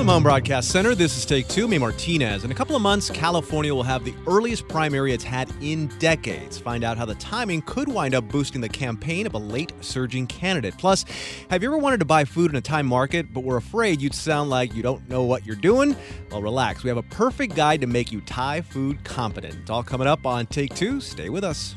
From the Home Broadcast Center, this is Take Two. Me, Martinez. In a couple of months, California will have the earliest primary it's had in decades. Find out how the timing could wind up boosting the campaign of a late surging candidate. Plus, have you ever wanted to buy food in a Thai market but were afraid you'd sound like you don't know what you're doing? Well, relax. We have a perfect guide to make you Thai food competent. It's all coming up on Take Two. Stay with us.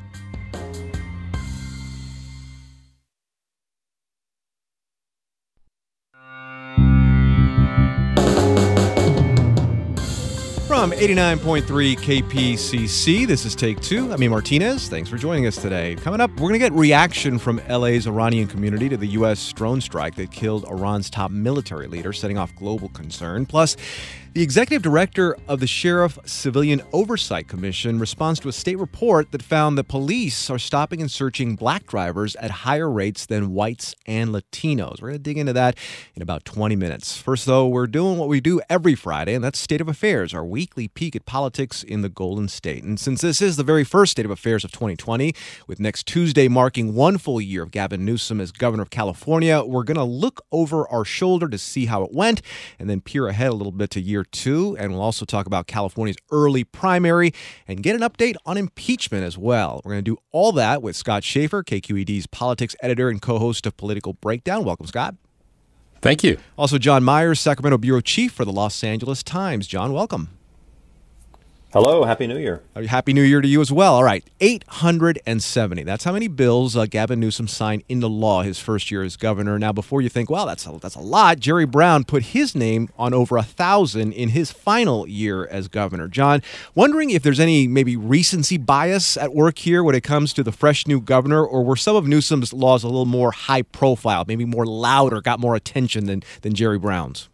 From 89.3 KPCC, this is Take Two. I'm Martinez. Thanks for joining us today. Coming up, we're going to get reaction from LA's Iranian community to the U.S. drone strike that killed Iran's top military leader, setting off global concern. Plus, the executive director of the Sheriff Civilian Oversight Commission responds to a state report that found that police are stopping and searching black drivers at higher rates than whites and Latinos. We're going to dig into that in about 20 minutes. First, though, we're doing what we do every Friday, and that's State of Affairs, our weekly peek at politics in the Golden State. And since this is the very first State of Affairs of 2020, with next Tuesday marking one full year of Gavin Newsom as governor of California, we're going to look over our shoulder to see how it went and then peer ahead a little bit to year two. And we'll also talk about California's early primary and get an update on impeachment as well. We're going to do all that with Scott Shafer, KQED's politics editor and co-host of Political Breakdown. Welcome, Scott. Thank you. Also, John Myers, Sacramento bureau chief for the Los Angeles Times. John, welcome. Hello. Happy New Year. Happy New Year to you as well. All right. 870. That's how many bills Gavin Newsom signed into law his first year as governor. Now, before you think, well, that's a lot, Jerry Brown put his name on over 1,000 in his final year as governor. John, wondering if there's any maybe recency bias at work here when it comes to the fresh new governor, or were some of Newsom's laws a little more high profile, maybe more loud or got more attention than Jerry Brown's?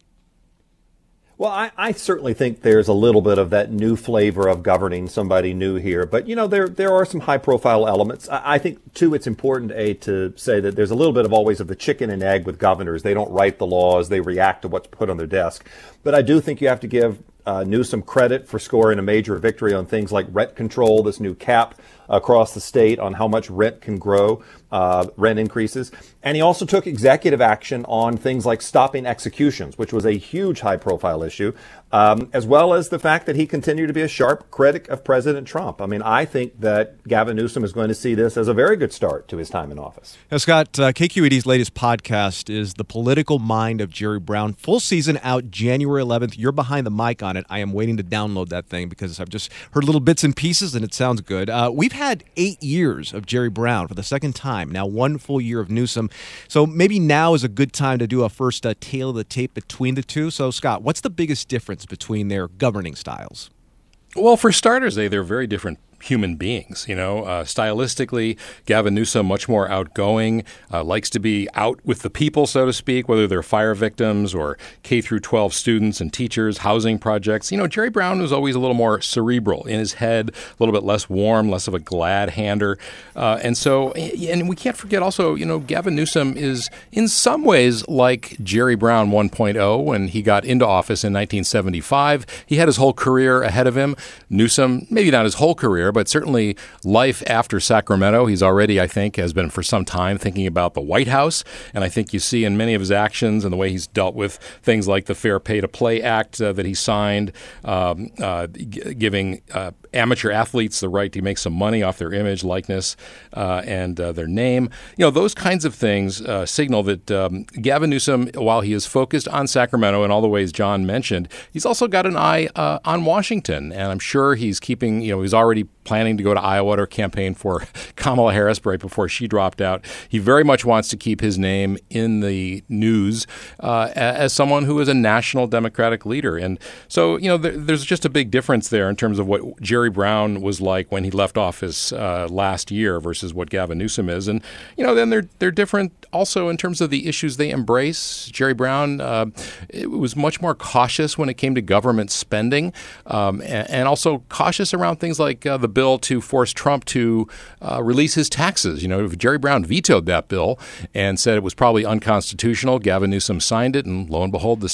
Well, I certainly think there's a little bit of that new flavor of governing somebody new here. But, you know, there are some high-profile elements. I think, too, it's important, to say that there's a little bit of always of the chicken and egg with governors. They don't write the laws. They react to what's put on their desk. But I do think you have to give Newsom credit for scoring a major victory on things like rent control, this new cap across the state on how much rent can grow, rent increases. And he also took executive action on things like stopping executions, which was a huge high-profile issue, as well as the fact that he continued to be a sharp critic of President Trump. I mean, I think that Gavin Newsom is going to see this as a very good start to his time in office. Now, Scott, KQED's latest podcast is The Political Mind of Jerry Brown. Full season out January 11th. You're behind the mic on it. I am waiting to download that thing because I've just heard little bits and pieces, and it sounds good. We've had 8 years of Jerry Brown for the second time. Now, one full year of Newsom. So maybe now is a good time to do a first tail of the tape between the two. So, Scott, what's the biggest difference between their governing styles? Well, for starters, they're very different human beings. Stylistically, Gavin Newsom much more outgoing, likes to be out with the people, so to speak, whether they're fire victims or K through 12 students and teachers, housing projects. Jerry Brown was always a little more cerebral in his head, a little bit less warm, less of a glad hander. And we can't forget also, Gavin Newsom is in some ways like Jerry Brown 1.0 when he got into office in 1975. He had his whole career ahead of him. Newsom, maybe not his whole career, but certainly life after Sacramento. He's already, I think, has been for some time thinking about the White House. And I think you see in many of his actions and the way he's dealt with things like the Fair Pay to Play Act that he signed, giving amateur athletes the right to make some money off their image, likeness, and their name. Those kinds of things signal that Gavin Newsom, while he is focused on Sacramento in all the ways John mentioned, he's also got an eye on Washington. And I'm sure he's keeping, he's already planning to go to Iowa to campaign for Kamala Harris right before she dropped out. He very much wants to keep his name in the news as someone who is a national Democratic leader. And so, there's just a big difference there in terms of what Jerry Brown was like when he left office last year versus what Gavin Newsom is. And, then they're different also in terms of the issues they embrace. Jerry Brown was much more cautious when it came to government spending and also cautious around things like the bill to force Trump to release his taxes. Jerry Brown vetoed that bill and said it was probably unconstitutional. Gavin Newsom signed it, and lo and behold, the state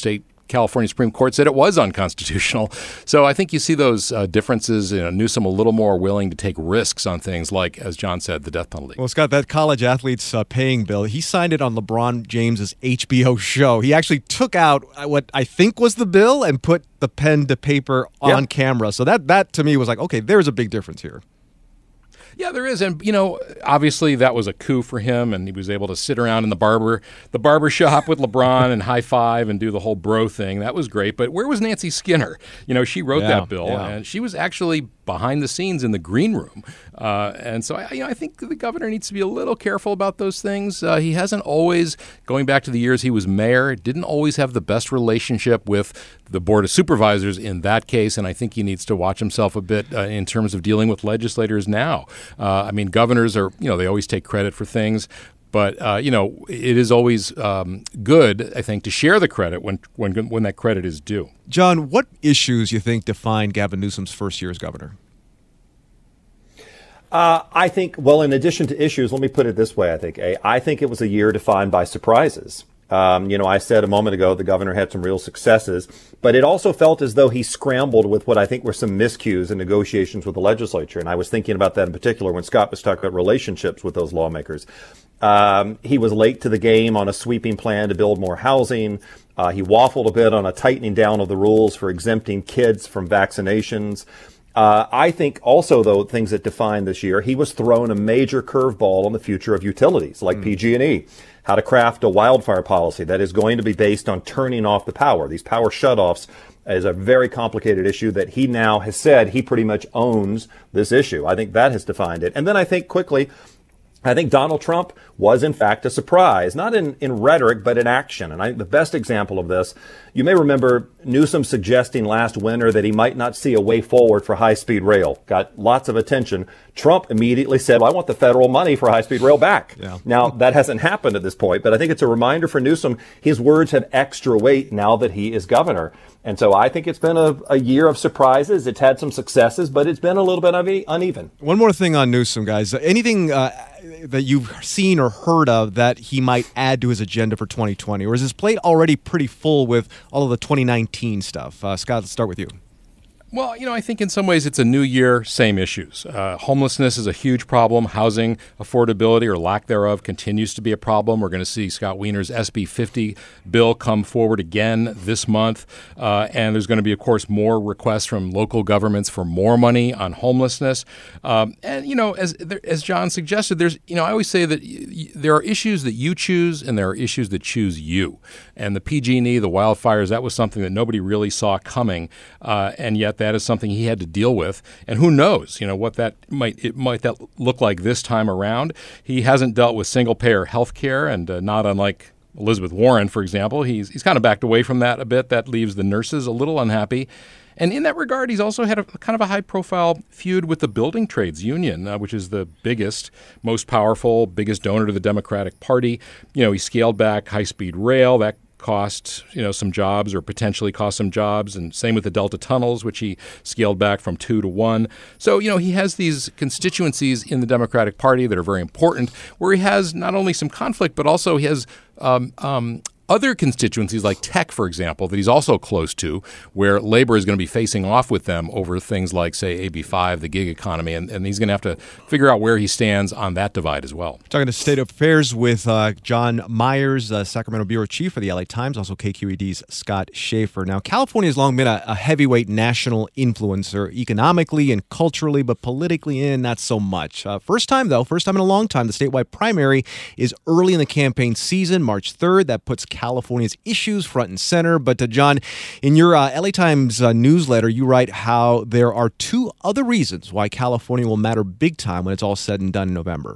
California Supreme Court said it was unconstitutional. So I think you see those differences. Newsom a little more willing to take risks on things like, as John said, the death penalty. Well, Scott, that college athletes paying bill, he signed it on LeBron James's HBO show. He actually took out what I think was the bill and put the pen to paper on camera. So that to me was like, okay, there's a big difference here. Yeah, there is. And, obviously that was a coup for him, and he was able to sit around in the barber shop with LeBron and high five and do the whole bro thing. That was great. But where was Nancy Skinner? She wrote that bill, and she was actually behind the scenes in the green room. And so, I think the governor needs to be a little careful about those things. He hasn't always, going back to the years he was mayor, didn't always have the best relationship with the Board of Supervisors in that case, and I think he needs to watch himself a bit in terms of dealing with legislators now. Governors are, they always take credit for things. But, it is always good, I think, to share the credit when that credit is due. John, what issues you think define Gavin Newsom's first year as governor? I think, in addition to issues, let me put it this way, I think it was a year defined by surprises. I said a moment ago the governor had some real successes, but it also felt as though he scrambled with what I think were some miscues in negotiations with the legislature. And I was thinking about that in particular when Scott was talking about relationships with those lawmakers. He was late to the game on a sweeping plan to build more housing. He waffled a bit on a tightening down of the rules for exempting kids from vaccinations. I think also, though, things that define this year, he was thrown a major curveball on the future of utilities like PG&E. How to craft a wildfire policy that is going to be based on turning off the power. These power shutoffs is a very complicated issue that he now has said he pretty much owns this issue. I think that has defined it. And then I think Donald Trump was, in fact, a surprise, not in rhetoric, but in action. And the best example of this, you may remember Newsom suggesting last winter that he might not see a way forward for high-speed rail. Got lots of attention. Trump immediately said, well, I want the federal money for high-speed rail back. Yeah. Now, that hasn't happened at this point, but I think it's a reminder for Newsom. His words have extra weight now that he is governor. And so I think it's been a year of surprises. It's had some successes, but it's been a little bit uneven. One more thing on Newsom, guys. Anything that you've seen or heard of that he might add to his agenda for 2020? Or is his plate already pretty full with all of the 2019 stuff? Scott, let's start with you. Well, I think in some ways it's a new year, same issues. Homelessness is a huge problem. Housing affordability or lack thereof continues to be a problem. We're going to see Scott Wiener's SB 50 bill come forward again this month. And there's going to be, of course, more requests from local governments for more money on homelessness. As John suggested, I always say that there are issues that you choose and there are issues that choose you. And the PG&E, the wildfires, that was something that nobody really saw coming. And yet that is something he had to deal with, and who knows, what that might look like this time around. He hasn't dealt with single-payer health care, and not unlike Elizabeth Warren, for example. He's kind of backed away from that a bit. That leaves the nurses a little unhappy. And in that regard, he's also had a kind of a high-profile feud with the Building Trades Union, which is the biggest, most powerful, biggest donor to the Democratic Party. He scaled back high-speed rail. That cost some jobs, or potentially cost some jobs, and same with the Delta tunnels, which he scaled back from 2 to 1. So he has these constituencies in the Democratic Party that are very important, where he has not only some conflict, but also he has other constituencies like tech, for example, that he's also close to, where labor is going to be facing off with them over things like, say, AB5, the gig economy, and he's going to have to figure out where he stands on that divide as well. Talking to State Affairs with John Myers, Sacramento Bureau Chief for the LA Times, also KQED's Scott Schaefer. Now, California has long been a heavyweight national influencer, economically and culturally, but politically, not so much. First time in a long time, the statewide primary is early in the campaign season, March 3rd. That puts California's issues front and center. But John, in your LA Times newsletter, you write how there are two other reasons why California will matter big time when it's all said and done in November.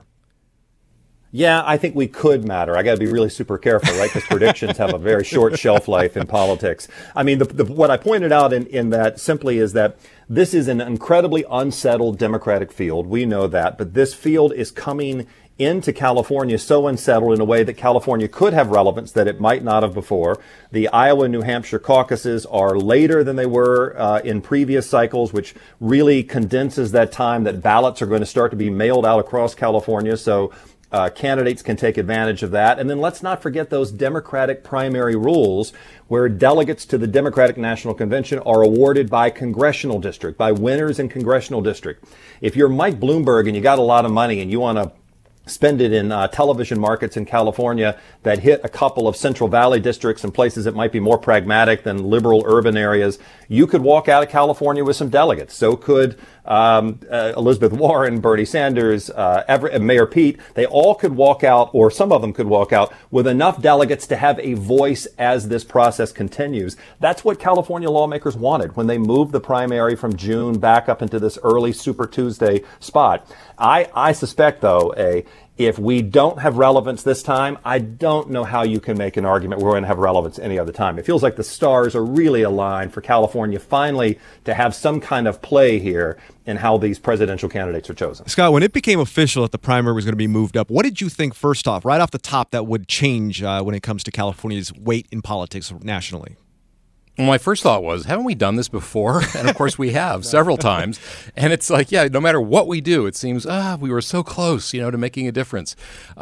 Yeah, I think we could matter. I got to be really super careful, right? Because predictions have a very short shelf life in politics. I mean, what I pointed out in that simply is that this is an incredibly unsettled Democratic field. We know that. But this field is coming into California so unsettled in a way that California could have relevance that it might not have before. The Iowa and New Hampshire caucuses are later than they were in previous cycles, which really condenses that time that ballots are going to start to be mailed out across California. So Candidates can take advantage of that. And then let's not forget those Democratic primary rules where delegates to the Democratic National Convention are awarded by congressional district, by winners in congressional district. If you're Mike Bloomberg and you got a lot of money and you want to spend it in television markets in California that hit a couple of Central Valley districts and places that might be more pragmatic than liberal urban areas, you could walk out of California with some delegates. So could Elizabeth Warren, Bernie Sanders, Mayor Pete. They all could walk out, or some of them could walk out, with enough delegates to have a voice as this process continues. That's what California lawmakers wanted when they moved the primary from June back up into this early Super Tuesday spot. I suspect, though, if we don't have relevance this time, I don't know how you can make an argument we're going to have relevance any other time. It feels like the stars are really aligned for California finally to have some kind of play here in how these presidential candidates are chosen. Scott, when it became official that the primary was going to be moved up, what did you think first off, right off the top, that would change when it comes to California's weight in politics nationally? Well, my first thought was, haven't we done this before? And of course we have several times. And it's like, yeah, no matter what we do, it seems, we were so close, to making a difference.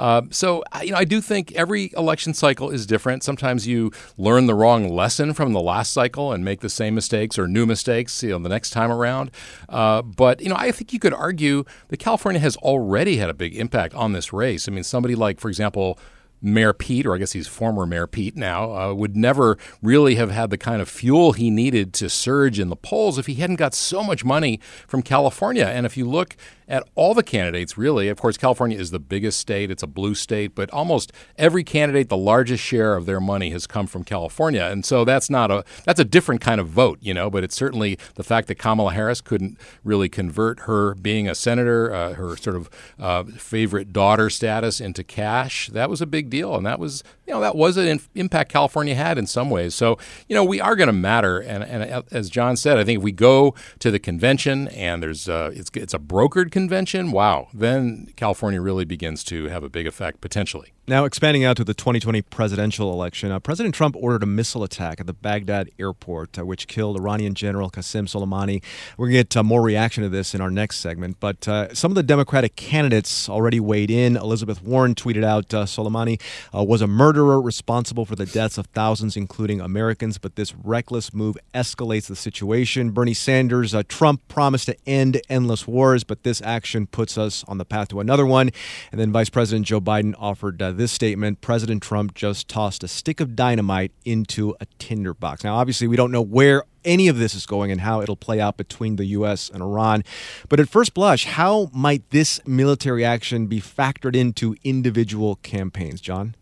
So I do think every election cycle is different. Sometimes you learn the wrong lesson from the last cycle and make the same mistakes or new mistakes, the next time around. But I think you could argue that California has already had a big impact on this race. I mean, somebody like, for example, Mayor Pete, or I guess he's former Mayor Pete now, would never really have had the kind of fuel he needed to surge in the polls if he hadn't got so much money from California. And if you look at all the candidates, really, of course, California is the biggest state. It's a blue state, but almost every candidate, the largest share of their money has come from California. And so that's a different kind of vote, but it's certainly the fact that Kamala Harris couldn't really convert her being a senator, her sort of favorite daughter status into cash. That was a big deal. And that was an impact California had in some ways. So, we are going to matter. And as John said, I think if we go to the convention and it's a brokered convention, wow, then California really begins to have a big effect potentially. Now, expanding out to the 2020 presidential election, President Trump ordered a missile attack at the Baghdad airport, which killed Iranian General Qasem Soleimani. We're going to get more reaction to this in our next segment. But some of the Democratic candidates already weighed in. Elizabeth Warren tweeted out Soleimani was a murderer responsible for the deaths of thousands, including Americans. But this reckless move escalates the situation. Bernie Sanders, Trump promised to end endless wars, but this action puts us on the path to another one. And then Vice President Joe Biden offered this statement: President Trump just tossed a stick of dynamite into a tinderbox. Now, obviously, we don't know where any of this is going and how it'll play out between the U.S. and Iran. But at first blush, how might this military action be factored into individual campaigns, John?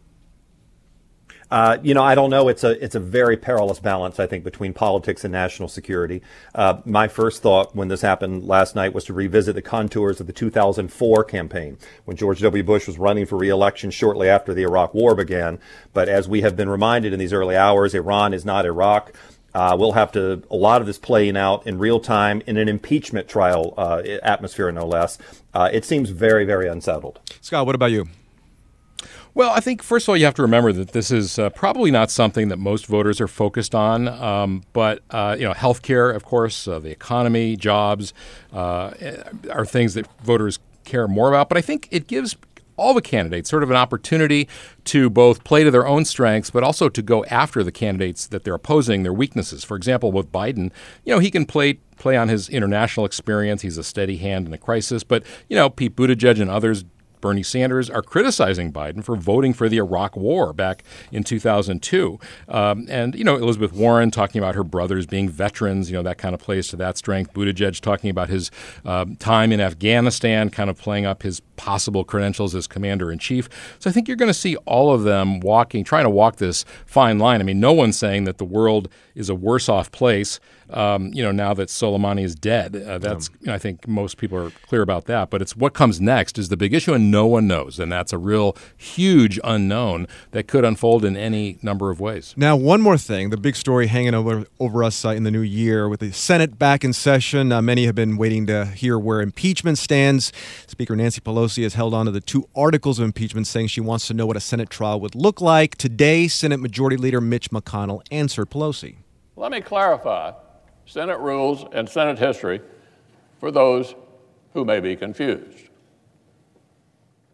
I don't know. It's a very perilous balance, I think, between politics and national security. My first thought when this happened last night was to revisit the contours of the 2004 campaign when George W. Bush was running for re-election shortly after the Iraq War began. But as we have been reminded in these early hours, Iran is not Iraq. We'll have a lot of this playing out in real time in an impeachment trial atmosphere, no less. It seems very, very unsettled. Scott, what about you? Well, I think, first of all, you have to remember that this is probably not something that most voters are focused on. But healthcare, of course, the economy, jobs are things that voters care more about. But I think it gives all the candidates sort of an opportunity to both play to their own strengths, but also to go after the candidates that they're opposing, their weaknesses. For example, with Biden, he can play on his international experience. He's a steady hand in a crisis. But, Pete Buttigieg and others, Bernie Sanders, are criticizing Biden for voting for the Iraq War back in 2002. And Elizabeth Warren talking about her brothers being veterans, that kind of plays to that strength. Buttigieg talking about his time in Afghanistan, kind of playing up his possible credentials as commander-in-chief. So I think you're going to see all of them trying to walk this fine line. I mean, no one's saying that the world is a worse off place, now that Soleimani is dead. I think most people are clear about that. But it's what comes next is the big issue, and no one knows. And that's a real huge unknown that could unfold in any number of ways. Now, one more thing, the big story hanging over us in the new year with the Senate back in session. Many have been waiting to hear where impeachment stands. Speaker Nancy Pelosi has held on to the 2 articles of impeachment, saying she wants to know what a Senate trial would look like. Today, Senate Majority Leader Mitch McConnell answered Pelosi. Let me clarify Senate rules and Senate history for those who may be confused.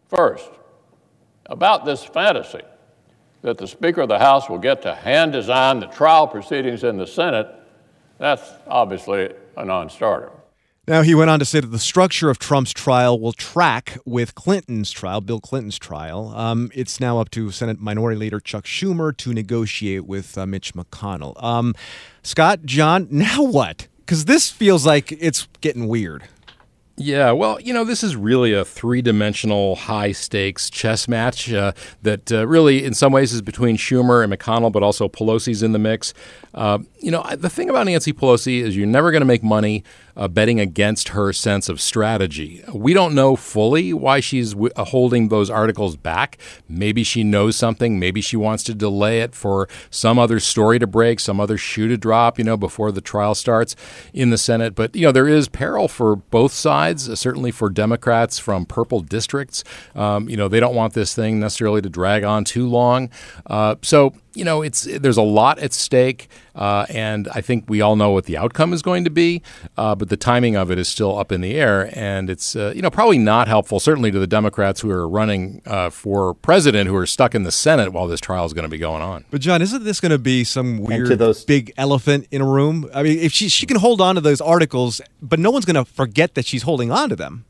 First, about this fantasy that the Speaker of the House will get to hand design the trial proceedings in the Senate, that's obviously a non-starter. Now, he went on to say that the structure of Trump's trial will track with Clinton's trial, Bill Clinton's trial. It's now up to Senate Minority Leader Chuck Schumer to negotiate with Mitch McConnell. Scott, John, now what? Because this feels like it's getting weird. Yeah, well, this is really a three-dimensional, high-stakes chess match that really, in some ways, is between Schumer and McConnell, but also Pelosi's in the mix. The thing about Nancy Pelosi is you're never going to make money betting against her sense of strategy. We don't know fully why she's holding those articles back. Maybe she knows something. Maybe she wants to delay it for some other story to break, some other shoe to drop, before the trial starts in the Senate. But, there is peril for both sides, certainly for Democrats from purple districts. They don't want this thing necessarily to drag on too long. There's a lot at stake, and I think we all know what the outcome is going to be, but the timing of it is still up in the air, and it's probably not helpful, certainly to the Democrats who are running for president who are stuck in the Senate while this trial is going to be going on. But, John, isn't this going to be some weird big elephant in a room? I mean, if she can hold on to those articles, but no one's going to forget that she's holding on to them.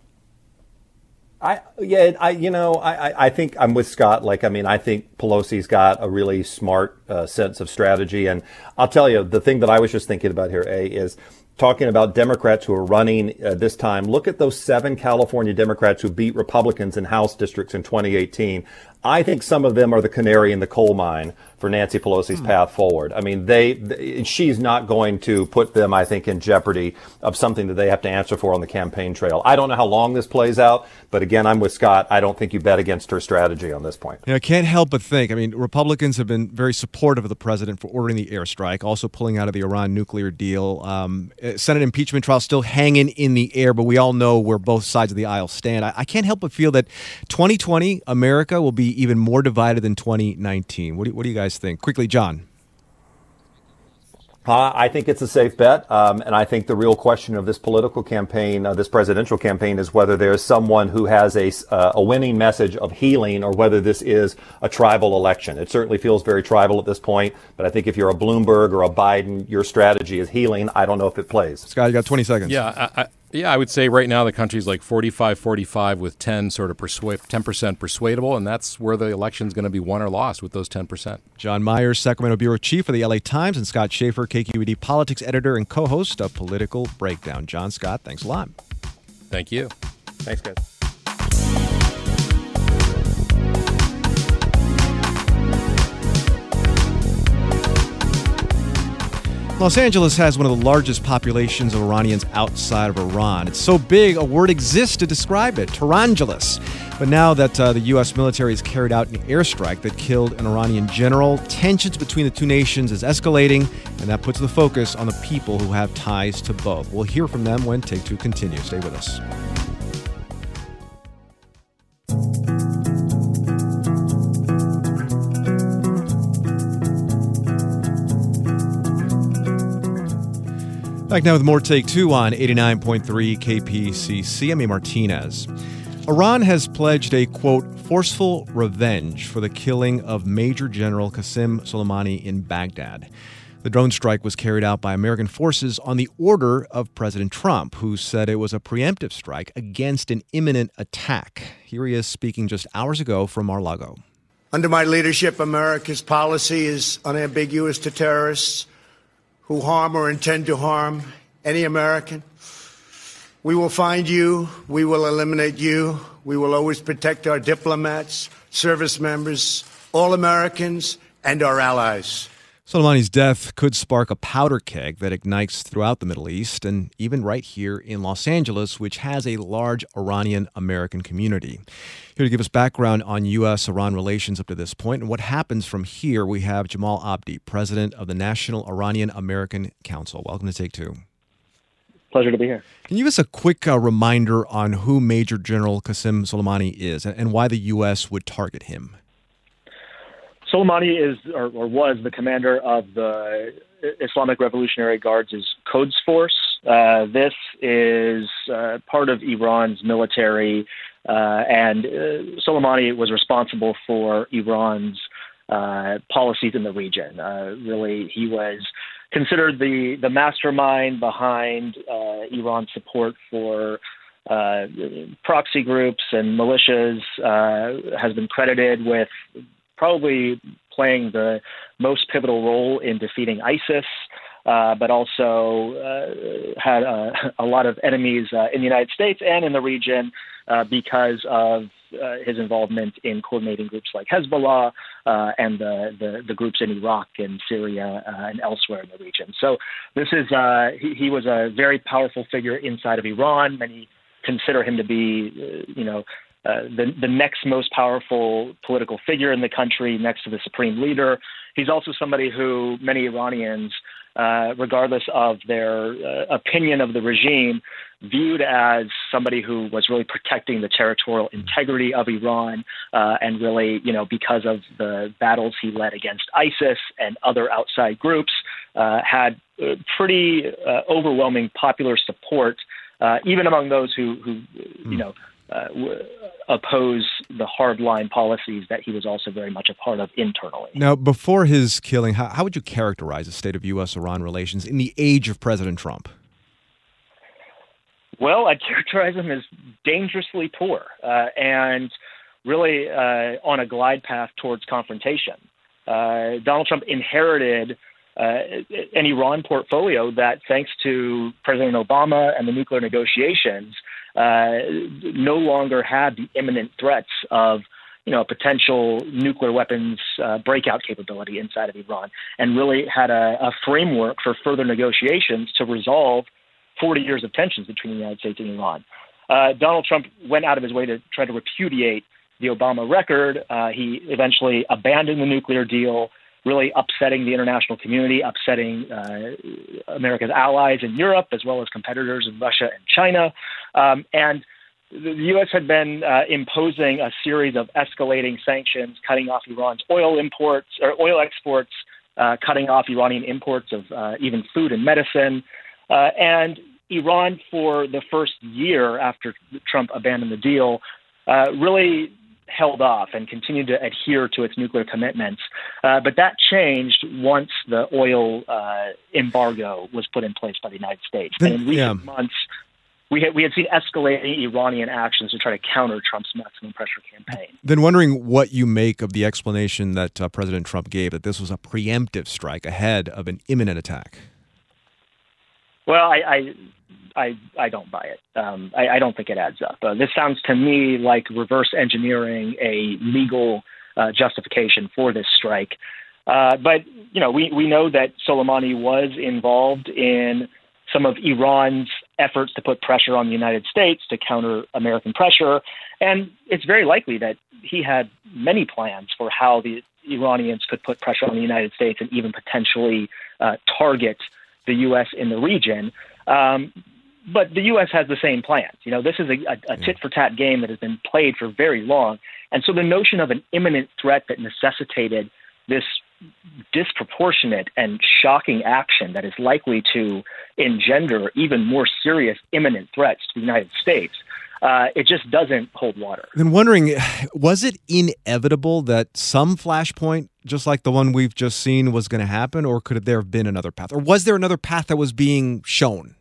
I think I'm with Scott. I think Pelosi's got a really smart sense of strategy. And I'll tell you, the thing that I was just thinking about here, is talking about Democrats who are running this time. Look at those 7 California Democrats who beat Republicans in House districts in 2018. I think some of them are the canary in the coal mine for Nancy Pelosi's path forward. I mean, she's not going to put them, I think, in jeopardy of something that they have to answer for on the campaign trail. I don't know how long this plays out, but again, I'm with Scott. I don't think you bet against her strategy on this point. I can't help but think, Republicans have been very supportive of the president for ordering the airstrike, also pulling out of the Iran nuclear deal. Senate impeachment trial still hanging in the air, but we all know where both sides of the aisle stand. I can't help but feel that 2020 America will be even more divided than 2019. What do you guys think? Quickly, John. I think it's a safe bet, and I think the real question of this political campaign, this presidential campaign, is whether there's someone who has a winning message of healing, or whether this is a tribal election. It certainly feels very tribal at this point, but I think if you're a Bloomberg or a Biden, your strategy is healing. I don't know if it plays. Scott, you got 20 seconds. Yeah, I would say right now the country's like 45-45 with 10% persuadable, and that's where the election's going to be won or lost, with those 10%. John Myers, Sacramento Bureau Chief for the LA Times, and Scott Schaefer, KQED Politics Editor and co-host of Political Breakdown. John, Scott, thanks a lot. Thank you. Thanks, guys. Los Angeles has one of the largest populations of Iranians outside of Iran. It's so big, a word exists to describe it, Tehrangeles. But now that the U.S. military has carried out an airstrike that killed an Iranian general, tensions between the two nations is escalating, and that puts the focus on the people who have ties to both. We'll hear from them when Take Two continues. Stay with us. Back now with more Take Two on 89.3 KPCC. I'm A. Martinez. Iran has pledged a, quote, forceful revenge for the killing of Major General Qasem Soleimani in Baghdad. The drone strike was carried out by American forces on the order of President Trump, who said it was a preemptive strike against an imminent attack. Here he is speaking just hours ago from Mar-a-Lago. Under my leadership, America's policy is unambiguous to terrorists who harm or intend to harm any American. We will find you. We will eliminate you. We will always protect our diplomats, service members, all Americans, and our allies. Soleimani's death could spark a powder keg that ignites throughout the Middle East and even right here in Los Angeles, which has a large Iranian-American community. Here to give us background on U.S.-Iran relations up to this point and what happens from here, we have Jamal Abdi, president of the National Iranian-American Council. Welcome to Take Two. Pleasure to be here. Can you give us a quick reminder on who Major General Qasem Soleimani is and why the U.S. would target him? Soleimani is or was the commander of the Islamic Revolutionary Guards' Quds Force. This is part of Iran's military And Soleimani was responsible for Iran's policies in the region. Really, he was considered the mastermind behind Iran's support for proxy groups and militias, has been credited with probably playing the most pivotal role in defeating ISIS, but also had a lot of enemies in the United States and in the region because of his involvement in coordinating groups like Hezbollah and the groups in Iraq and Syria and elsewhere in the region. So this is he was a very powerful figure inside of Iran. Many consider him to be, the next most powerful political figure in the country, next to the supreme leader. He's also somebody who many Iranians, regardless of their opinion of the regime, viewed as somebody who was really protecting the territorial integrity of Iran, and really, because of the battles he led against ISIS and other outside groups, had pretty overwhelming popular support, even among those who oppose the hardline policies that he was also very much a part of internally. Now, before his killing, how would you characterize the state of U.S.-Iran relations in the age of President Trump? Well, I'd characterize them as dangerously poor and really on a glide path towards confrontation. Donald Trump inherited an Iran portfolio that, thanks to President Obama and the nuclear negotiations, no longer had the imminent threats of potential nuclear weapons breakout capability inside of Iran, and really had a framework for further negotiations to resolve 40 years of tensions between the United States and Iran. Donald Trump went out of his way to try to repudiate the Obama record. He eventually abandoned the nuclear deal, really upsetting the international community, upsetting America's allies in Europe, as well as competitors in Russia and China. And the U.S. had been imposing a series of escalating sanctions, cutting off Iran's oil exports, cutting off Iranian imports of even food and medicine. And Iran, for the first year after Trump abandoned the deal, really held off and continued to adhere to its nuclear commitments. But that changed once the oil embargo was put in place by the United States. And in recent months, we had seen escalating Iranian actions to try to counter Trump's maximum pressure campaign. Then wondering what you make of the explanation that President Trump gave, that this was a preemptive strike ahead of an imminent attack. Well, I don't buy it. I don't think it adds up. This sounds to me like reverse engineering a legal justification for this strike. But we know that Soleimani was involved in some of Iran's efforts to put pressure on the United States to counter American pressure, and it's very likely that he had many plans for how the Iranians could put pressure on the United States and even potentially target the U.S. in the region. But the U.S. has the same plans. This is a tit-for-tat game that has been played for very long. And so the notion of an imminent threat that necessitated this disproportionate and shocking action that is likely to engender even more serious imminent threats to the United States, it just doesn't hold water. Then wondering, was it inevitable that some flashpoint, just like the one we've just seen, was going to happen, or could there have been another path? Or was there another path that was being shown?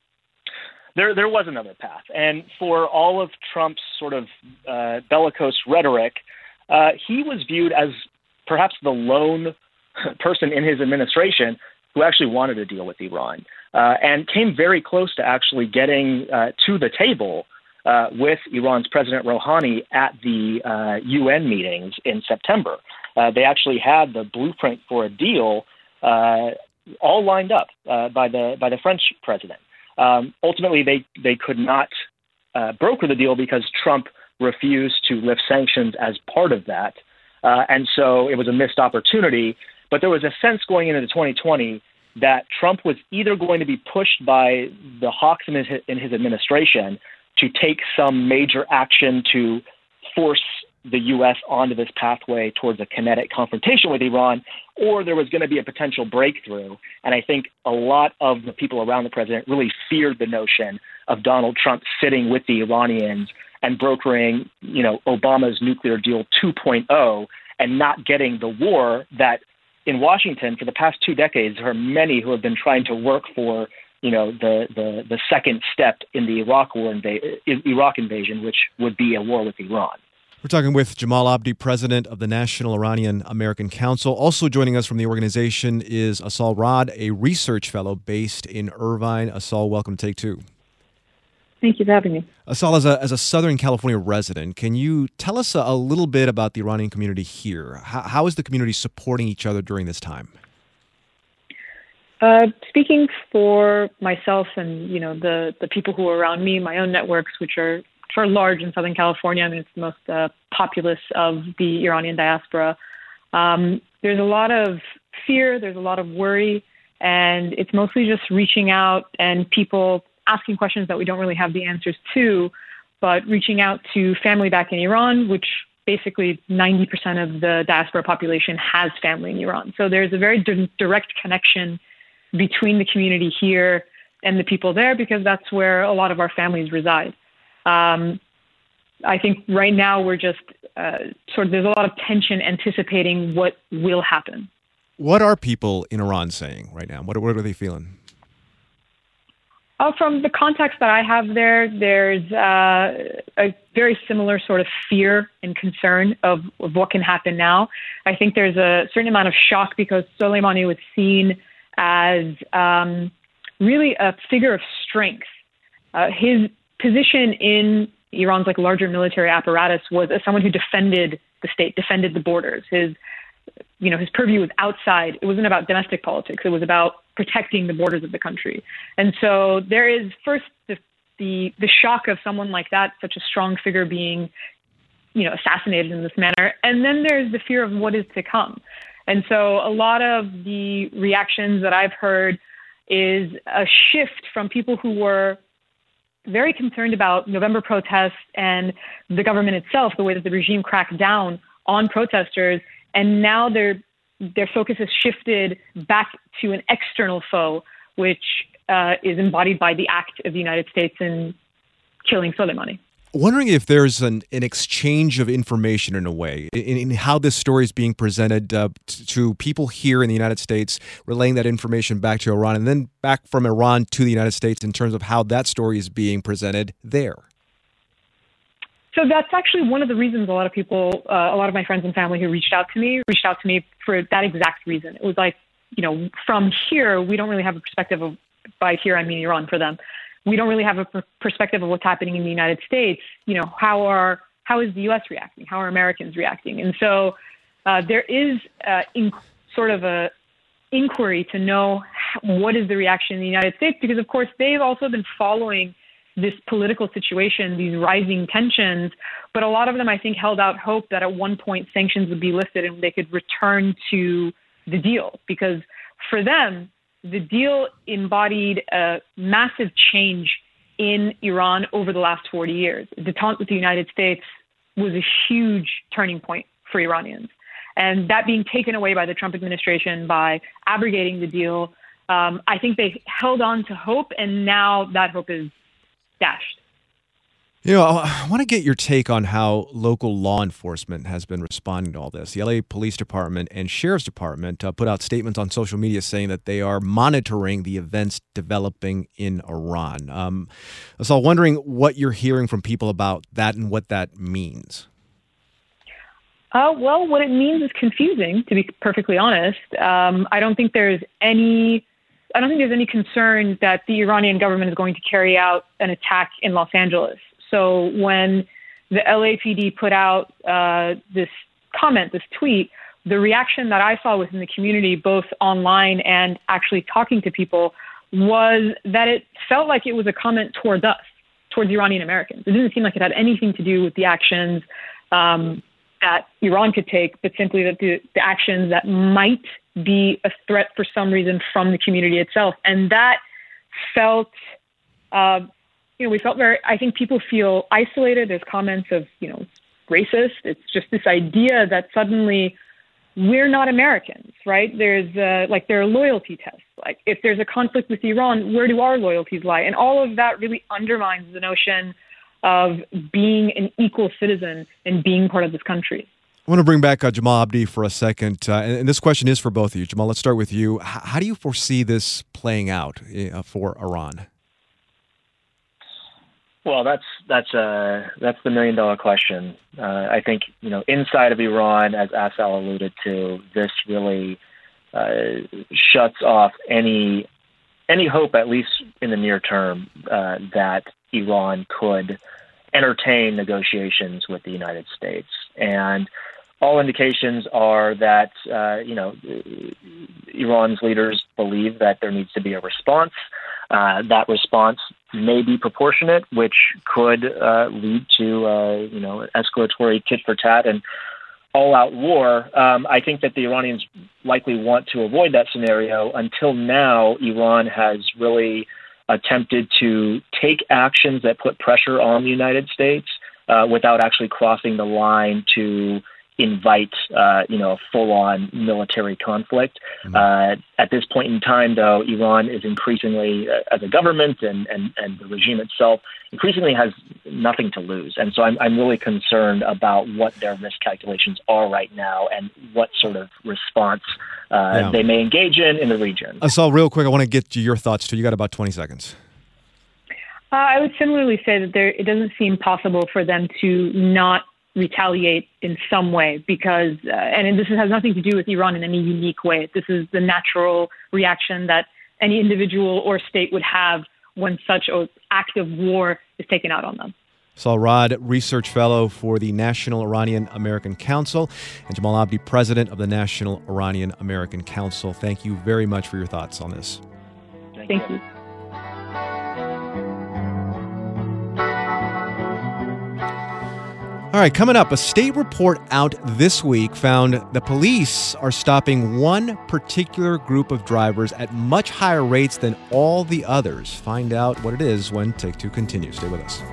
There was another path. And for all of Trump's sort of bellicose rhetoric, he was viewed as perhaps the lone person in his administration who actually wanted to deal with Iran, and came very close to actually getting to the table with Iran's President Rouhani at the UN meetings in September. They actually had the blueprint for a deal all lined up by the French president. Ultimately, they could not broker the deal because Trump refused to lift sanctions as part of that. And so it was a missed opportunity. But there was a sense going into 2020 that Trump was either going to be pushed by the hawks in his administration to take some major action to force the U.S. onto this pathway towards a kinetic confrontation with Iran, or there was going to be a potential breakthrough. And I think a lot of the people around the president really feared the notion of Donald Trump sitting with the Iranians and brokering, Obama's nuclear deal 2.0 and not getting the war that in Washington for the past 2 decades, there are many who have been trying to work for, the second step in the Iraq invasion, which would be a war with Iran. We're talking with Jamal Abdi, president of the National Iranian American Council. Also joining us from the organization is Asal Rad, a research fellow based in Irvine. Asal, welcome to Take Two. Thank you for having me. Asal, as a Southern California resident, can you tell us a little bit about the Iranian community here? How is the community supporting each other during this time? Speaking for myself and, the people who are around me, my own networks, which are large in Southern California. I mean, it's the most populous of the Iranian diaspora. There's a lot of fear. There's a lot of worry. And it's mostly just reaching out and people asking questions that we don't really have the answers to, but reaching out to family back in Iran, which basically 90% of the diaspora population has family in Iran. So there's a very direct connection between the community here and the people there, because that's where a lot of our families reside. I think right now we're just there's a lot of tension anticipating what will happen. What are people in Iran saying right now? What are they feeling? From the context that I have there's a very similar sort of fear and concern of what can happen now. I think there's a certain amount of shock because Soleimani was seen as really a figure of strength. His position in Iran's larger military apparatus was as someone who defended the state, defended the borders. His purview was outside. It wasn't about domestic politics. It was about protecting the borders of the country. And so there is first the shock of someone like that, such a strong figure being, assassinated in this manner. And then there's the fear of what is to come. And so a lot of the reactions that I've heard is a shift from people who were very concerned about November protests and the government itself, the way that the regime cracked down on protesters. And now their focus has shifted back to an external foe, which is embodied by the act of the United States in killing Soleimani. Wondering if there's an exchange of information in a way, in how this story is being presented to people here in the United States, relaying that information back to Iran, and then back from Iran to the United States in terms of how that story is being presented there. So that's actually one of the reasons a lot of people, a lot of my friends and family who reached out to me for that exact reason. It was from here, we don't really have a perspective of, by here I mean Iran for them. We don't really have a perspective of what's happening in the United States. How is the U.S. reacting? How are Americans reacting? And so there is sort of a inquiry to know what is the reaction in the United States, because, of course, they've also been following this political situation, these rising tensions. But a lot of them, I think, held out hope that at one point sanctions would be lifted and they could return to the deal, because for them, the deal embodied a massive change in Iran over the last 40 years. Détente with the United States was a huge turning point for Iranians. And that being taken away by the Trump administration by abrogating the deal, I think they held on to hope, and now that hope is dashed. I want to get your take on how local law enforcement has been responding to all this. The LA Police Department and Sheriff's Department put out statements on social media saying that they are monitoring the events developing in Iran. So I'm wondering what you're hearing from people about that and what that means. Well, what it means is confusing, to be perfectly honest. I don't think there's any concern that the Iranian government is going to carry out an attack in Los Angeles. So when the LAPD put out this tweet, the reaction that I saw within the community, both online and actually talking to people, was that it felt like it was a comment towards us, towards Iranian Americans. It didn't seem like it had anything to do with the actions that Iran could take, but simply that the actions that might be a threat for some reason from the community itself. And that felt... we felt I think people feel isolated. There's comments of, racist. It's just this idea that suddenly we're not Americans, right? There's there are loyalty tests. Like, if there's a conflict with Iran, where do our loyalties lie? And all of that really undermines the notion of being an equal citizen and being part of this country. I want to bring back Jamal Abdi for a second, and this question is for both of you. Jamal, let's start with you. How do you foresee this playing out for Iran? Well, that's the $1 million question. I think inside of Iran, as Asal alluded to, this really shuts off any hope, at least in the near term, that Iran could entertain negotiations with the United States. And all indications are that Iran's leaders believe that there needs to be a response. That response may be proportionate, which could lead to escalatory tit for tat and all-out war. I think that the Iranians likely want to avoid that scenario. Until now, Iran has really attempted to take actions that put pressure on the United States without actually crossing the line to invite, a full-on military conflict. At this point in time, though, Iran is increasingly, as a government and the regime itself, increasingly has nothing to lose. And so I'm really concerned about what their risk calculations are right now and what sort of response they may engage in the region. Asal, real quick, I want to get to your thoughts, too. You got about 20 seconds. I would similarly say that it doesn't seem possible for them to not retaliate in some way because, and this has nothing to do with Iran in any unique way. This is the natural reaction that any individual or state would have when such an act of war is taken out on them. Asal Rad, Research Fellow for the National Iranian American Council, and Jamal Abdi, President of the National Iranian American Council. Thank you very much for your thoughts on this. Thank you. All right, coming up, a state report out this week found the police are stopping one particular group of drivers at much higher rates than all the others. Find out what it is when Take Two continues. Stay with us.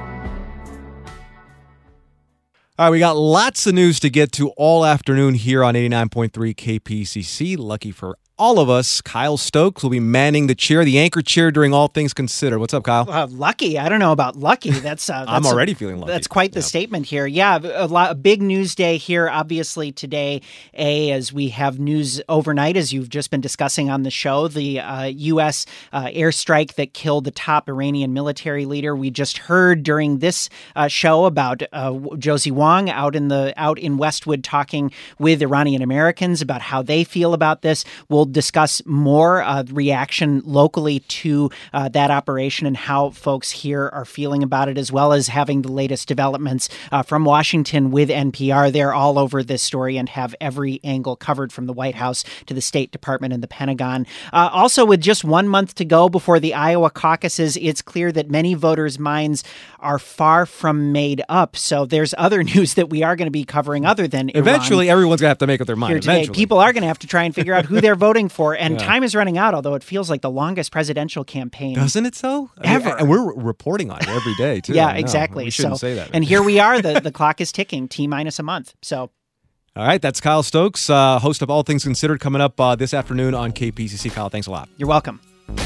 All right, we got lots of news to get to all afternoon here on 89.3 KPCC. Lucky for all of us, Kyle Stokes will be manning the chair, the anchor chair during All Things Considered. What's up, Kyle? Lucky. I don't know about lucky. That's I'm already feeling lucky. That's quite the statement here. Yeah, a big news day here, obviously, today, as we have news overnight, as you've just been discussing on the show, the U.S. Airstrike that killed the top Iranian military leader. We just heard during this show about Josie Wong out in Westwood talking with Iranian Americans about how they feel about this. We'll discuss more reaction locally to that operation and how folks here are feeling about it, as well as having the latest developments from Washington with NPR. They're all over this story and have every angle covered from the White House to the State Department and the Pentagon. Also, with just 1 month to go before the Iowa caucuses, it's clear that many voters' minds are far from made up. So there's other news that we are going to be covering other than Iran. Eventually, everyone's going to have to make up their mind. Eventually. People are going to have to try and figure out who they're voting for, and time is running out, although it feels like the longest presidential campaign. Doesn't it so? Ever. And we're reporting on it every day, too. Yeah, exactly. We shouldn't say that. And here we are, the clock is ticking, T-minus a month. So. All right, that's Kyle Stokes, host of All Things Considered, coming up this afternoon on KPCC. Kyle, thanks a lot. You're welcome.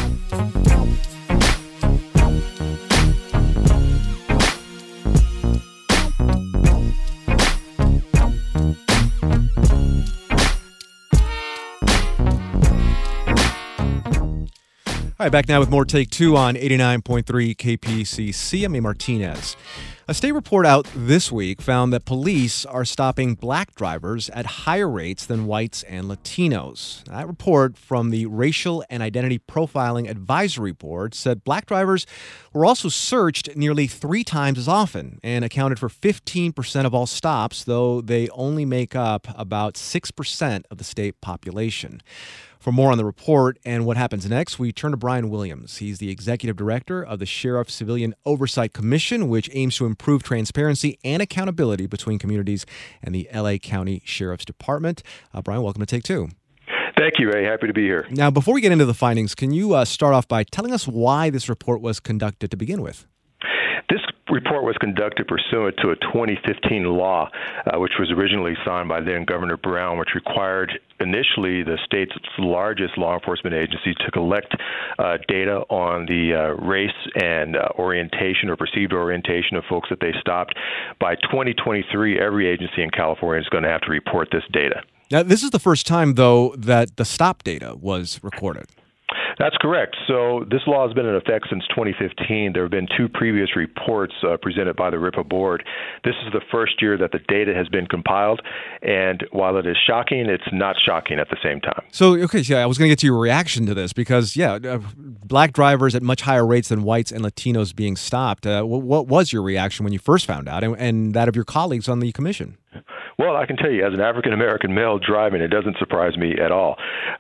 All right, back now with more Take Two on 89.3 KPCC. I'm A. Martinez. A state report out this week found that police are stopping black drivers at higher rates than whites and Latinos. That report from the Racial and Identity Profiling Advisory Board said black drivers were also searched nearly 3 times as often and accounted for 15% of all stops, though they only make up about 6% of the state population. For more on the report and what happens next, we turn to Brian Williams. He's the executive director of the Sheriff Civilian Oversight Commission, which aims to improve transparency and accountability between communities and the L.A. County Sheriff's Department. Brian, welcome to Take Two. Thank you, Ray. Happy to be here. Now, before we get into the findings, can you start off by telling us why this report was conducted to begin with? This report was conducted pursuant to a 2015 law, which was originally signed by then Governor Brown, which required initially the state's largest law enforcement agency to collect data on the race and orientation or perceived orientation of folks that they stopped. By 2023, every agency in California is going to have to report this data. Now, this is the first time, though, that the stop data was recorded. That's correct. So this law has been in effect since 2015. There have been two previous reports presented by the RIPA board. This is the first year that the data has been compiled, and while it is shocking, it's not shocking at the same time. So, I was going to get to your reaction to this because, black drivers at much higher rates than whites and Latinos being stopped. What was your reaction when you first found out, and that of your colleagues on the commission? Well, I can tell you, as an African-American male driving, it doesn't surprise me at all.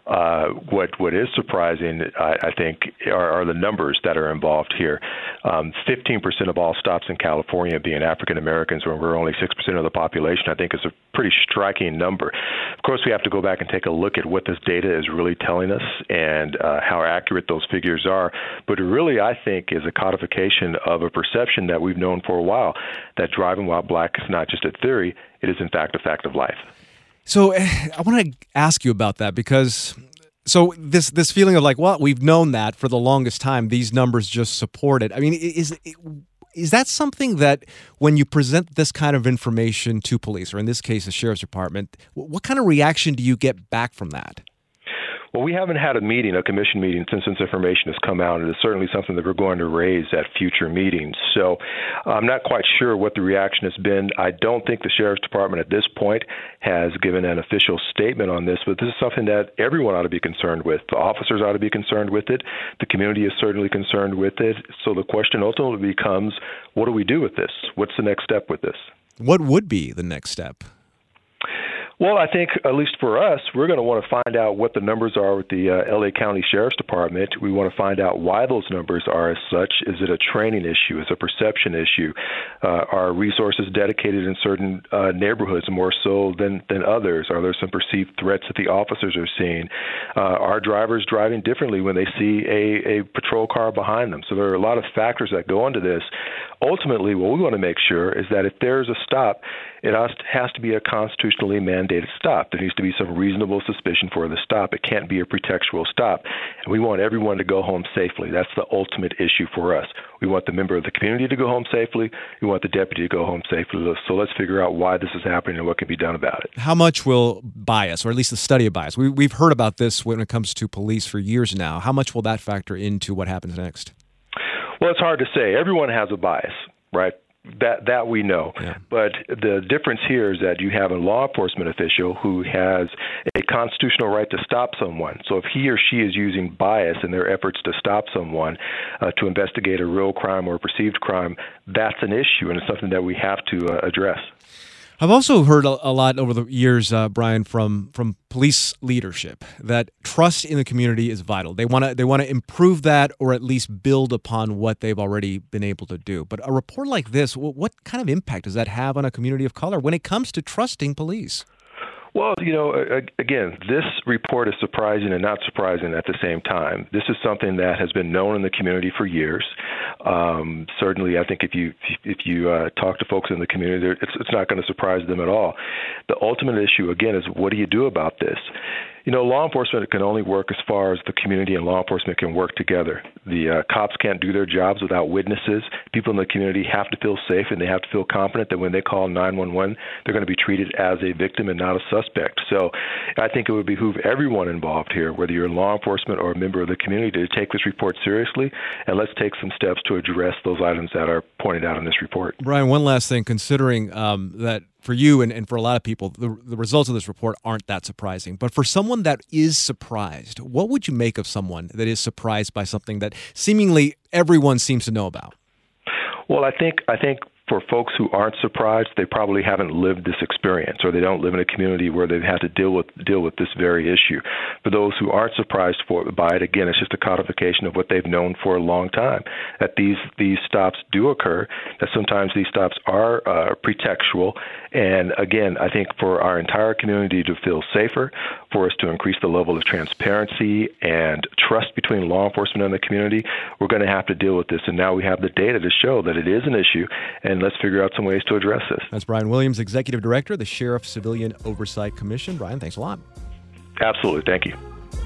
What is surprising, I think, are the numbers that are involved here. 15% of all stops in California being African-Americans, when we're only 6% of the population, I think is a pretty striking number. Of course, we have to go back and take a look at what this data is really telling us and how accurate those figures are. But it really, I think, is a codification of a perception that we've known for a while, that driving while black is not just a theory, it is in fact a fact of life. So I want to ask you about that because this feeling of we've known that for the longest time, these numbers just support it. I mean, is that something that when you present this kind of information to police, or in this case, the sheriff's department, what kind of reaction do you get back from that? Well, we haven't had a commission meeting since this information has come out. It is certainly something that we're going to raise at future meetings. So I'm not quite sure what the reaction has been. I don't think the sheriff's department at this point has given an official statement on this, but this is something that everyone ought to be concerned with. The officers ought to be concerned with it. The community is certainly concerned with it. So the question ultimately becomes, what do we do with this? What's the next step with this? What would be the next step? Well, I think, at least for us, we're going to want to find out what the numbers are with the L.A. County Sheriff's Department. We want to find out why those numbers are as such. Is it a training issue? Is it a perception issue? Are resources dedicated in certain neighborhoods more so than others? Are there some perceived threats that the officers are seeing? Are drivers driving differently when they see a patrol car behind them? So there are a lot of factors that go into this. Ultimately, what we want to make sure is that if there's a stop, it has to be a constitutionally mandated stop. There needs to be some reasonable suspicion for the stop. It can't be a pretextual stop. And we want everyone to go home safely. That's the ultimate issue for us. We want the member of the community to go home safely. We want the deputy to go home safely. So let's figure out why this is happening and what can be done about it. How much will bias, or at least the study of bias, we've heard about this when it comes to police for years now. How much will that factor into what happens next? Well, it's hard to say. Everyone has a bias, right? That we know. Yeah. But the difference here is that you have a law enforcement official who has a constitutional right to stop someone. So if he or she is using bias in their efforts to stop someone, to investigate a real crime or a perceived crime, that's an issue, and it's something that we have to address. I've also heard a lot over the years, Brian, from police leadership that trust in the community is vital. They want to improve that, or at least build upon what they've already been able to do. But a report like this, what kind of impact does that have on a community of color when it comes to trusting police? Well, again, this report is surprising and not surprising at the same time. This is something that has been known in the community for years. Certainly, I think if you talk to folks in the community, it's not going to surprise them at all. The ultimate issue, again, is what do you do about this? Law enforcement can only work as far as the community and law enforcement can work together. The cops can't do their jobs without witnesses. People in the community have to feel safe, and they have to feel confident that when they call 911, they're going to be treated as a victim and not a suspect. So I think it would behoove everyone involved here, whether you're law enforcement or a member of the community, to take this report seriously, and let's take some steps to address those items that are pointed out in this report. Brian, one last thing, considering that for you and for a lot of people, the results of this report aren't that surprising. But for someone that is surprised, what would you make of someone that is surprised by something that seemingly everyone seems to know about? Well, I think for folks who aren't surprised, they probably haven't lived this experience, or they don't live in a community where they've had to deal with this very issue. For those who aren't surprised by it, again, it's just a codification of what they've known for a long time, that these stops do occur, that sometimes these stops are pretextual. And again, I think for our entire community to feel safer, for us to increase the level of transparency and trust between law enforcement and the community, we're going to have to deal with this. And now we have the data to show that it is an issue, and let's figure out some ways to address this. That's Brian Williams, Executive Director of the Sheriff Civilian Oversight Commission. Brian, thanks a lot. Absolutely. Thank you.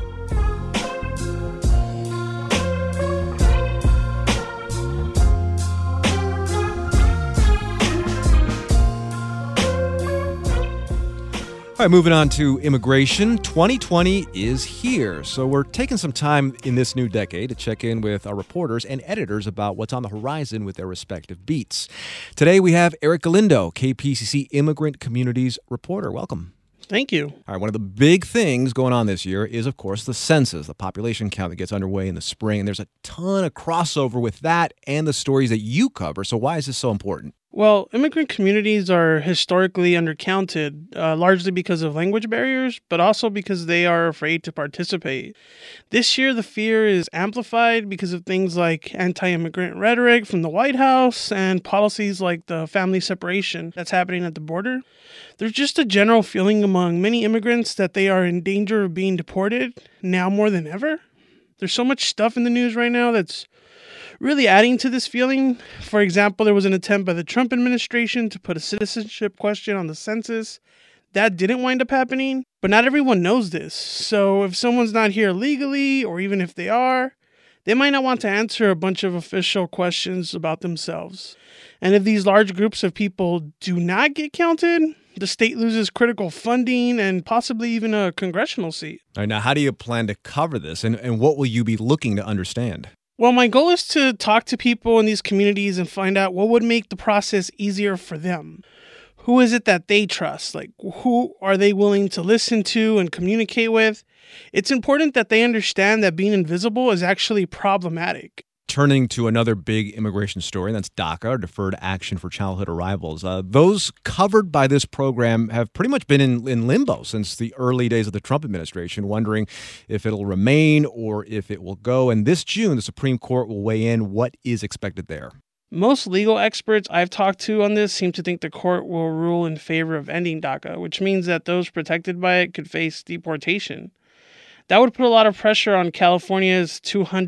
All right, moving on to immigration. 2020 is here, so we're taking some time in this new decade to check in with our reporters and editors about what's on the horizon with their respective beats. Today we have Eric Galindo, KPCC Immigrant Communities reporter. Welcome. Thank you. All right, one of the big things going on this year is, of course, the census, the population count that gets underway in the spring. And there's a ton of crossover with that and the stories that you cover. So why is this so important? Well, immigrant communities are historically undercounted, largely because of language barriers, but also because they are afraid to participate. This year, the fear is amplified because of things like anti-immigrant rhetoric from the White House and policies like the family separation that's happening at the border. There's just a general feeling among many immigrants that they are in danger of being deported now more than ever. There's so much stuff in the news right now that's really adding to this feeling. For example, there was an attempt by the Trump administration to put a citizenship question on the census. That didn't wind up happening, but not everyone knows this. So if someone's not here legally, or even if they are, they might not want to answer a bunch of official questions about themselves. And if these large groups of people do not get counted, the state loses critical funding and possibly even a congressional seat. All right, now, how do you plan to cover this, and what will you be looking to understand? Well, my goal is to talk to people in these communities and find out what would make the process easier for them. Who is it that they trust? Like, who are they willing to listen to and communicate with? It's important that they understand that being invisible is actually problematic. Turning to another big immigration story, that's DACA, or Deferred Action for Childhood Arrivals. Those covered by this program have pretty much been in limbo since the early days of the Trump administration, wondering if it'll remain or if it will go. And this June, the Supreme Court will weigh in. What is expected there? Most legal experts I've talked to on this seem to think the court will rule in favor of ending DACA, which means that those protected by it could face deportation. That would put a lot of pressure on California's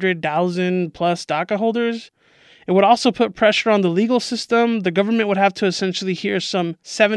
200,000 plus DACA holders. It would also put pressure on the legal system. The government would have to essentially hear some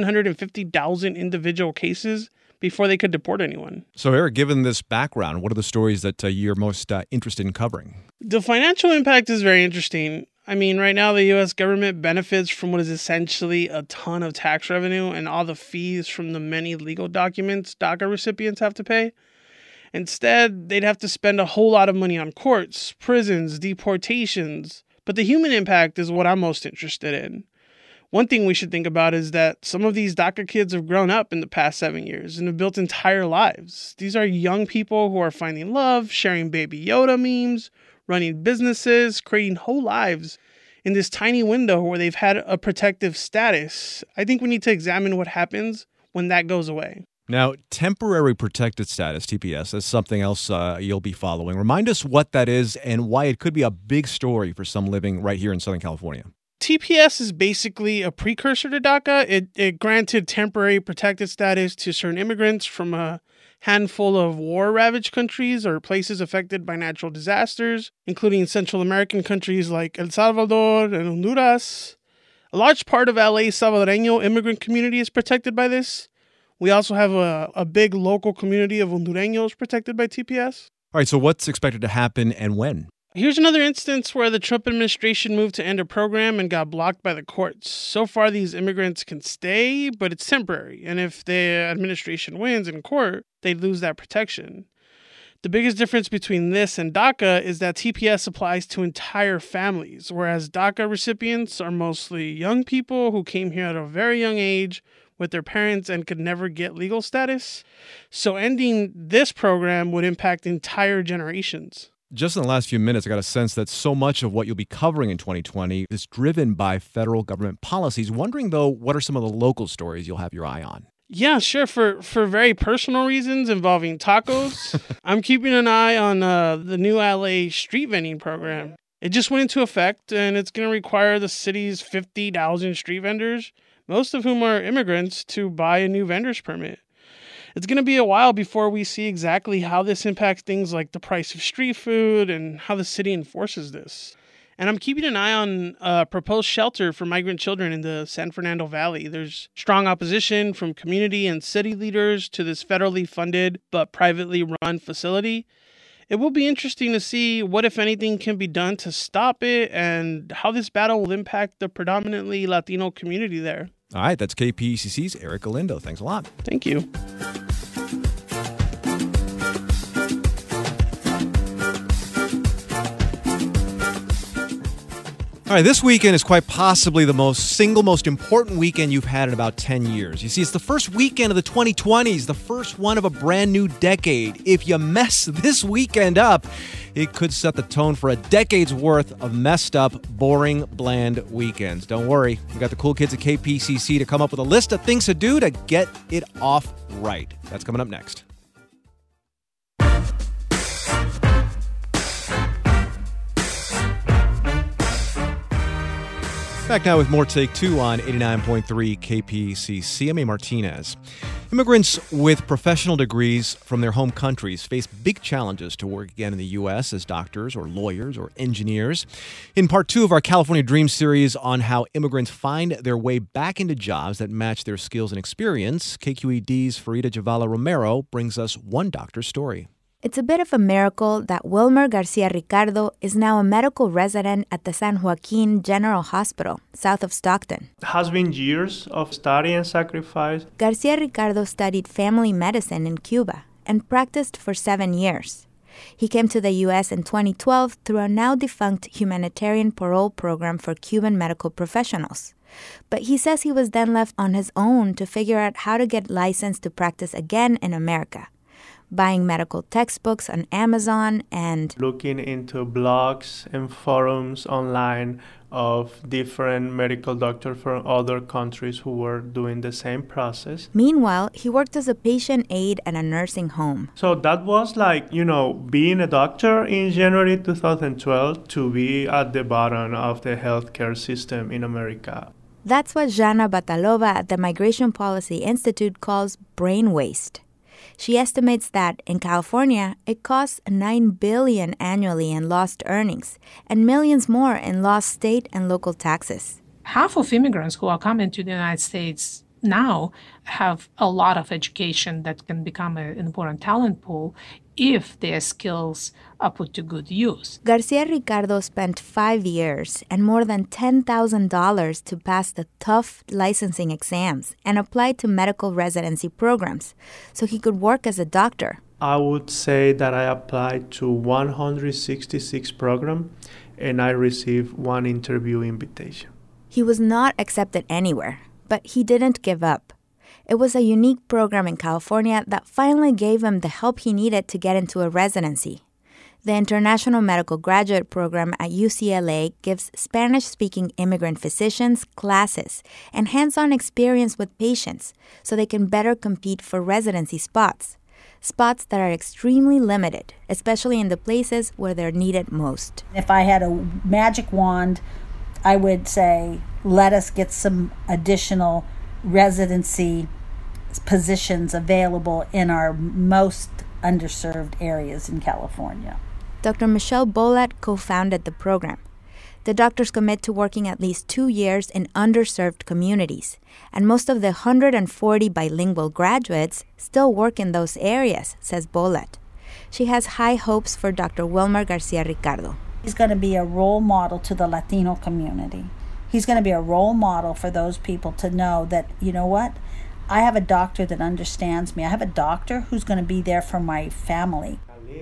750,000 individual cases before they could deport anyone. So, Eric, given this background, what are the stories that you're most interested in covering? The financial impact is very interesting. I mean, right now the U.S. government benefits from what is essentially a ton of tax revenue and all the fees from the many legal documents DACA recipients have to pay. Instead, they'd have to spend a whole lot of money on courts, prisons, deportations. But the human impact is what I'm most interested in. One thing we should think about is that some of these DACA kids have grown up in the past 7 years and have built entire lives. These are young people who are finding love, sharing Baby Yoda memes, running businesses, creating whole lives in this tiny window where they've had a protective status. I think we need to examine what happens when that goes away. Now, temporary protected status, TPS, is something else you'll be following. Remind us what that is and why it could be a big story for some living right here in Southern California. TPS is basically a precursor to DACA. It granted temporary protected status to certain immigrants from a handful of war-ravaged countries or places affected by natural disasters, including Central American countries like El Salvador and Honduras. A large part of LA's Salvadoreño immigrant community is protected by this. We also have a big local community of Hondureños protected by TPS. All right, so what's expected to happen and when? Here's another instance where the Trump administration moved to end a program and got blocked by the courts. So far, these immigrants can stay, but it's temporary. And if the administration wins in court, they lose that protection. The biggest difference between this and DACA is that TPS applies to entire families, whereas DACA recipients are mostly young people who came here at a very young age with their parents and could never get legal status. So ending this program would impact entire generations. Just in the last few minutes, I got a sense that so much of what you'll be covering in 2020 is driven by federal government policies. Wondering, though, what are some of the local stories you'll have your eye on? Yeah, sure. For very personal reasons involving tacos, I'm keeping an eye on the new LA street vending program. It just went into effect, and it's going to require the city's 50,000 street vendors, most of whom are immigrants, to buy a new vendor's permit. It's going to be a while before we see exactly how this impacts things like the price of street food and how the city enforces this. And I'm keeping an eye on a proposed shelter for migrant children in the San Fernando Valley. There's strong opposition from community and city leaders to this federally funded but privately run facility. It will be interesting to see what, if anything, can be done to stop it and how this battle will impact the predominantly Latino community there. All right, that's KPCC's Eric Galindo. Thanks a lot. Thank you. All right, this weekend is quite possibly the most important weekend you've had in about 10 years. You see, it's the first weekend of the 2020s, the first one of a brand new decade. If you mess this weekend up, it could set the tone for a decade's worth of messed up, boring, bland weekends. Don't worry, we got the cool kids at KPCC to come up with a list of things to do to get it off right. That's coming up next. Back now with more Take Two on 89.3 KPCC. I'm A. Martinez. Immigrants with professional degrees from their home countries face big challenges to work again in the U.S. as doctors or lawyers or engineers. In part 2 of our California Dream series on how immigrants find their way back into jobs that match their skills and experience, KQED's Farida Javala Romero brings us one doctor's story. It's a bit of a miracle that Wilmer Garcia Ricardo is now a medical resident at the San Joaquin General Hospital, south of Stockton. It has been years of study and sacrifice. Garcia Ricardo studied family medicine in Cuba and practiced for 7 years. He came to the U.S. in 2012 through a now-defunct humanitarian parole program for Cuban medical professionals. But he says he was then left on his own to figure out how to get licensed to practice again in America, buying medical textbooks on Amazon and looking into blogs and forums online of different medical doctors from other countries who were doing the same process. Meanwhile, he worked as a patient aide at a nursing home. So that was like, being a doctor in January 2012 to be at the bottom of the healthcare system in America. That's what Jana Batalova at the Migration Policy Institute calls brain waste. She estimates that, in California, it costs $9 billion annually in lost earnings and millions more in lost state and local taxes. Half of immigrants who are coming to the United States now have a lot of education that can become an important talent pool if their skills are put to good use. Garcia Ricardo spent 5 years and more than $10,000 to pass the tough licensing exams and apply to medical residency programs so he could work as a doctor. I would say that I applied to 166 programs and I received one interview invitation. He was not accepted anywhere, but he didn't give up. It was a unique program in California that finally gave him the help he needed to get into a residency. The International Medical Graduate Program at UCLA gives Spanish-speaking immigrant physicians classes and hands-on experience with patients so they can better compete for residency spots that are extremely limited, especially in the places where they're needed most. If I had a magic wand, I would say, let us get some additional residency positions available in our most underserved areas in California. Dr. Michelle Bolat co-founded the program. The doctors commit to working at least 2 years in underserved communities, and most of the 140 bilingual graduates still work in those areas, says Bolat. She has high hopes for Dr. Wilmer Garcia Ricardo. He's going to be a role model to the Latino community. He's going to be a role model for those people to know that, you know what, I have a doctor that understands me. I have a doctor who's going to be there for my family.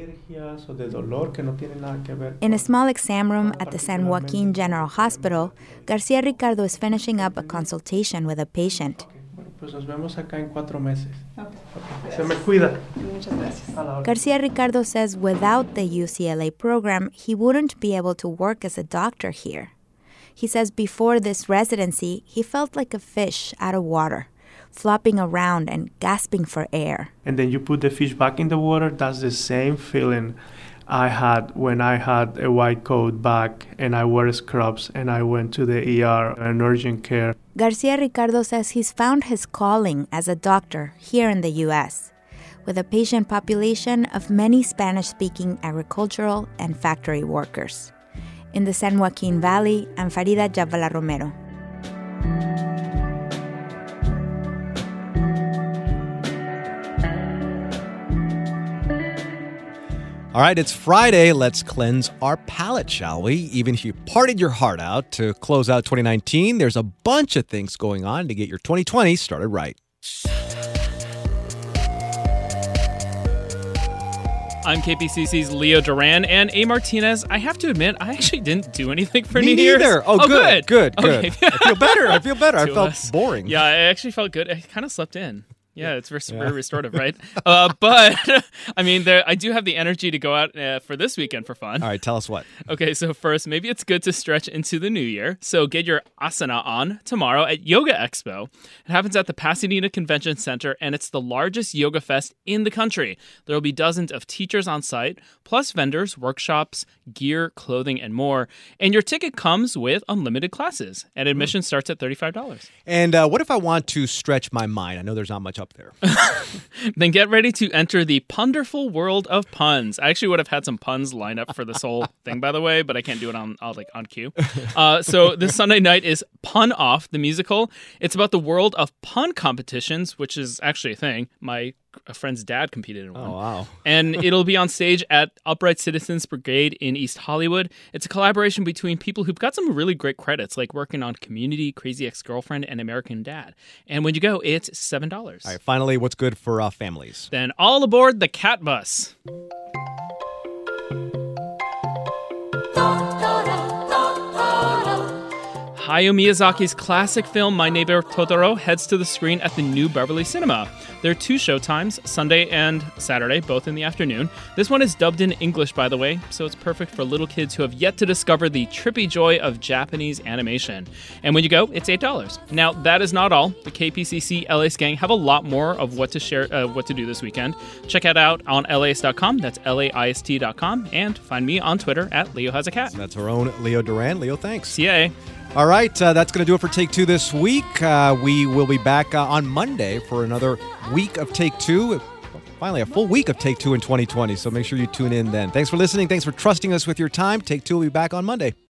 In a small exam room at the San Joaquin General Hospital, Garcia Ricardo is finishing up a consultation with a patient. Pues nos vemos acá en 4 meses. Okay. Se me cuida. Muchas gracias. Garcia Ricardo says without the UCLA program, he wouldn't be able to work as a doctor here. He says before this residency, he felt like a fish out of water, flopping around and gasping for air. And then you put the fish back in the water, that's the same feeling I had when I had a white coat back and I wore scrubs and I went to the ER and urgent care. Garcia Ricardo says he's found his calling as a doctor here in the U.S., with a patient population of many Spanish-speaking agricultural and factory workers. In the San Joaquin Valley, I'm Farida Jhabvala Romero. All right, it's Friday. Let's cleanse our palate, shall we? Even if you partied your heart out to close out 2019, there's a bunch of things going on to get your 2020 started right. I'm KPCC's Leo Duran, and A. Martinez, I have to admit, I actually didn't do anything for New Year's. Me neither. Oh, good. Okay. I feel better. I felt boring. Yeah, I actually felt good. I kind of slept in. Yeah, it's very restorative, right? But, I mean, I do have the energy to go out for this weekend for fun. All right, tell us what. Okay, so first, maybe it's good to stretch into the new year. So get your asana on tomorrow at Yoga Expo. It happens at the Pasadena Convention Center, and it's the largest yoga fest in the country. There will be dozens of teachers on site, plus vendors, workshops, gear, clothing, and more. And your ticket comes with unlimited classes, and admission starts at $35. And what if I want to stretch my mind? I know there's not much up there. Then get ready to enter the punderful world of puns. I actually would have had some puns lined up for this whole thing, by the way, but I can't do it on cue. So this Sunday night is Pun Off, the musical. It's about the world of pun competitions, which is actually a thing. My friend's dad competed in one. Oh, wow. And it'll be on stage at Upright Citizens Brigade in East Hollywood. It's a collaboration between people who've got some really great credits, like working on Community, Crazy Ex-Girlfriend, and American Dad. And when you go, it's $7. All right, finally, what's good for families? Then all aboard the Cat Bus. Hayao Miyazaki's classic film My Neighbor Totoro heads to the screen at the New Beverly Cinema. There are 2 showtimes, Sunday and Saturday, both in the afternoon. This one is dubbed in English, by the way, so it's perfect for little kids who have yet to discover the trippy joy of Japanese animation. And when you go, it's $8. Now, that is not all. The KPCC LAist gang have a lot more of what to share, what to do this weekend. Check it out on LAist.com. That's LAIST.com. And find me on Twitter at Leo Has a Cat. That's our own Leo Duran. Leo, thanks. CIA. All right, that's going to do it for Take Two this week. We will be back on Monday for another week of Take Two. Finally, a full week of Take Two in 2020, so make sure you tune in then. Thanks for listening. Thanks for trusting us with your time. Take Two will be back on Monday.